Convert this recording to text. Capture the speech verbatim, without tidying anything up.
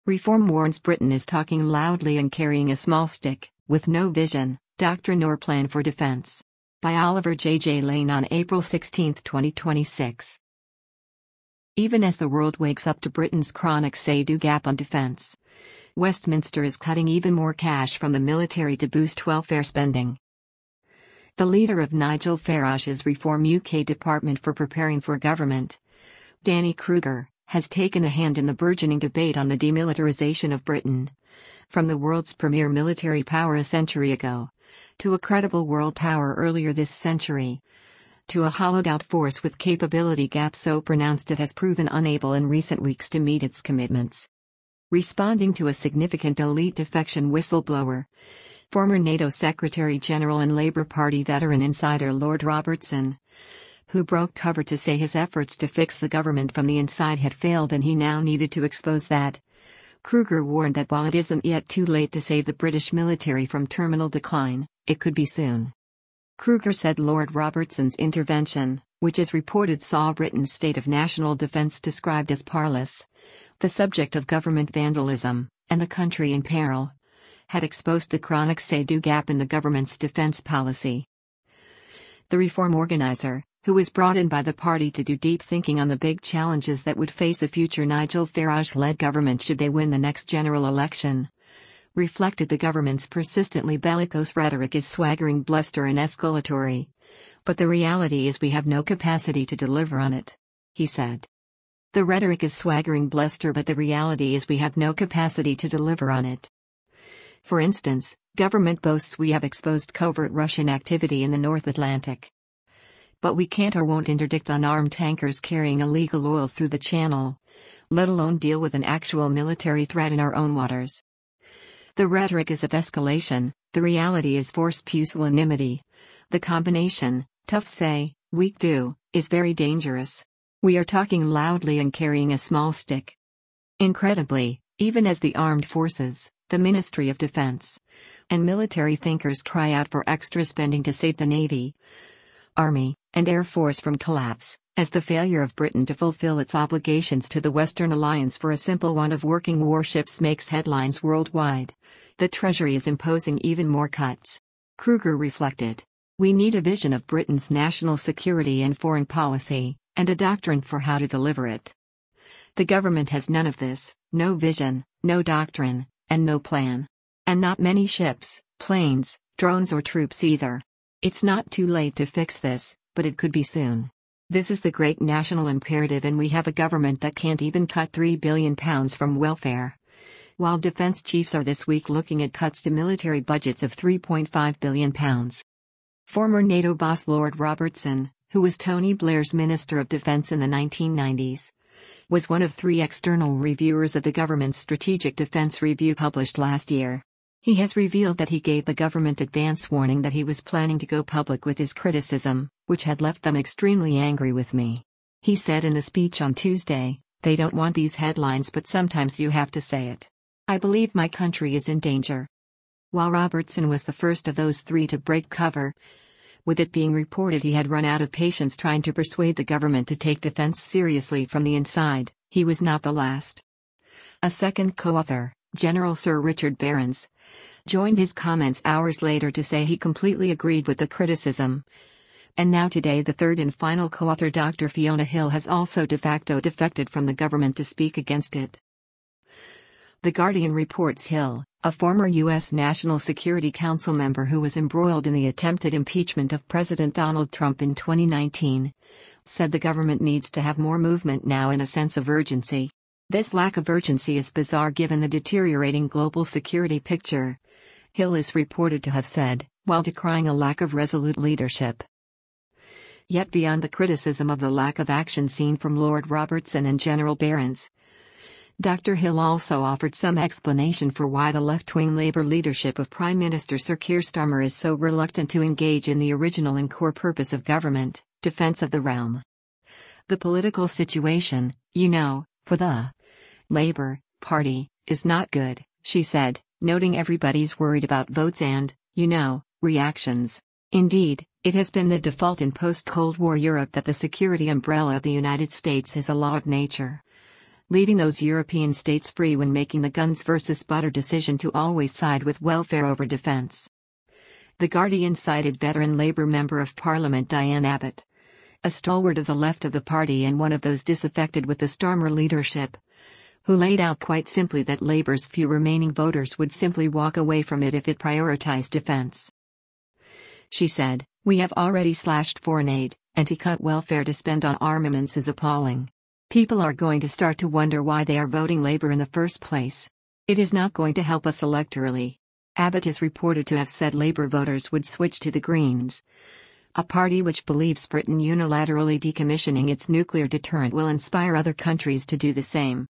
Reform warns Britain is talking loudly and carrying a small stick, with no vision, doctrine or plan for defense. By Oliver J. J. Lane on April sixteenth, twenty twenty-six. Even as the world wakes up to Britain's chronic say-do gap on defense, Westminster is cutting even more cash from the military to boost welfare spending. The leader of Nigel Farage's Reform U K Department for Preparing for Government, Danny Kruger, has taken a hand in the burgeoning debate on the demilitarization of Britain. From the world's premier military power a century ago, to a credible world power earlier this century, to a hollowed-out force with capability gaps so pronounced it has proven unable in recent weeks to meet its commitments. Responding to a significant elite defection whistleblower, former NATO Secretary-General and Labour Party veteran insider Lord Robertson, who broke cover to say his efforts to fix the government from the inside had failed and he now needed to expose that, Kruger warned that while it isn't yet too late to save the British military from terminal decline, it could be soon. Kruger said Lord Robertson's intervention, which is reported saw Britain's state of national defence described as parlous, the subject of government vandalism, and the country in peril, had exposed the chronic say-do gap in the government's defence policy. The reform organiser, who was brought in by the party to do deep thinking on the big challenges that would face a future Nigel Farage-led government should they win the next general election, reflected the government's persistently bellicose rhetoric is swaggering bluster and escalatory. But the reality is we have no capacity to deliver on it, he said. The rhetoric is swaggering bluster but the reality is we have no capacity to deliver on it. For instance, government boasts we have exposed covert Russian activity in the North Atlantic. But we can't or won't interdict unarmed tankers carrying illegal oil through the channel, let alone deal with an actual military threat in our own waters. The rhetoric is of escalation, the reality is forced pusillanimity. The combination, tough say, weak do, is very dangerous. We are talking loudly and carrying a small stick. Incredibly, even as the armed forces, the Ministry of Defense, and military thinkers cry out for extra spending to save the Navy, Army, and Air Force from collapse, as the failure of Britain to fulfill its obligations to the Western Alliance for a simple want of working warships makes headlines worldwide, the Treasury is imposing even more cuts. Kruger reflected. We need a vision of Britain's national security and foreign policy, and a doctrine for how to deliver it. The government has none of this, no vision, no doctrine, and no plan. And not many ships, planes, drones or troops either. It's not too late to fix this, but it could be soon. This is the great national imperative and we have a government that can't even cut three billion pounds from welfare. While defense chiefs are this week looking at cuts to military budgets of three point five billion pounds. Former NATO boss Lord Robertson, who was Tony Blair's Minister of Defence in the nineteen nineties, was one of three external reviewers of the government's Strategic Defence Review published last year. He has revealed that he gave the government advance warning that he was planning to go public with his criticism, which had left them extremely angry with me. He said in a speech on Tuesday, "They don't want these headlines but sometimes you have to say it. I believe my country is in danger." While Robertson was the first of those three to break cover, with it being reported he had run out of patience trying to persuade the government to take defense seriously from the inside, he was not the last. A second co-author, General Sir Richard Barrons, joined his comments hours later to say he completely agreed with the criticism. And now today the third and final co-author Doctor Fiona Hill has also de facto defected from the government to speak against it. The Guardian reports Hill, a former U S National Security Council member who was embroiled in the attempted impeachment of President Donald Trump in twenty nineteen, said the government needs to have more movement now in a sense of urgency. This lack of urgency is bizarre given the deteriorating global security picture, Hill is reported to have said, while decrying a lack of resolute leadership. Yet beyond the criticism of the lack of action seen from Lord Robertson and General Barrons, Doctor Hill also offered some explanation for why the left-wing Labour leadership of Prime Minister Sir Keir Starmer is so reluctant to engage in the original and core purpose of government, defence of the realm. The political situation, you know, for the Labour Party, is not good, she said, noting everybody's worried about votes and, you know, reactions. Indeed, it has been the default in post-Cold War Europe that the security umbrella of the United States is a law of nature. leaving those European states free when making the guns versus butter decision to always side with welfare over defense. The Guardian cited veteran Labour Member of Parliament Diane Abbott, a stalwart of the left of the party and one of those disaffected with the Starmer leadership, who laid out quite simply that Labour's few remaining voters would simply walk away from it if it prioritised defence. She said, "We have already slashed foreign aid, and to cut welfare to spend on armaments is appalling. People are going to start to wonder why they are voting Labour in the first place. It is not going to help us electorally." Abbott is reported to have said Labour voters would switch to the Greens, a party which believes Britain unilaterally decommissioning its nuclear deterrent will inspire other countries to do the same.